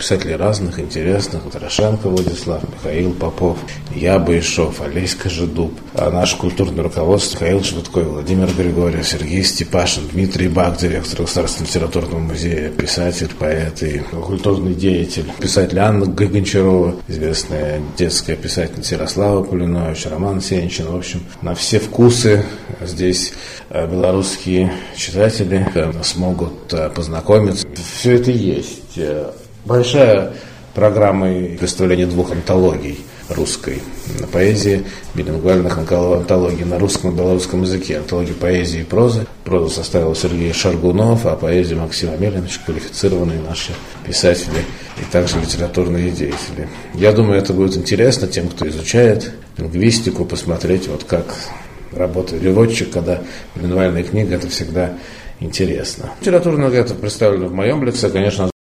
писателей разных, интересных. Дорошенко Владислав, Михаил Попов, я Баишов, Олесь Кожедуб. А наше культурное руководство: Михаил Швыдкой, Владимир Григорьев, Сергей Степашин, Дмитрий Бак, директор Государственного литературного музея, писатель, поэт и культурный деятель. Писатель Анна Гончарова, известная детская писательница Ярослава Полинович, Роман Сенчин. В общем, на все вкусы здесь белорусские читатели смогут познакомиться. Все это есть. Большая программа представления 2 антологий русской поэзии, билингвальных антологий на русском и белорусском языке. Антологии поэзии и прозы. Прозу составил Сергей Шаргунов, а поэзию Максим Амельевич, квалифицированные наши писатели и также литературные деятели. Я думаю, это будет интересно тем, кто изучает лингвистику, посмотреть, вот как работает переводчик, когда билингвальная книга, это всегда интересно. Литературно это представлено в моем лице, конечно,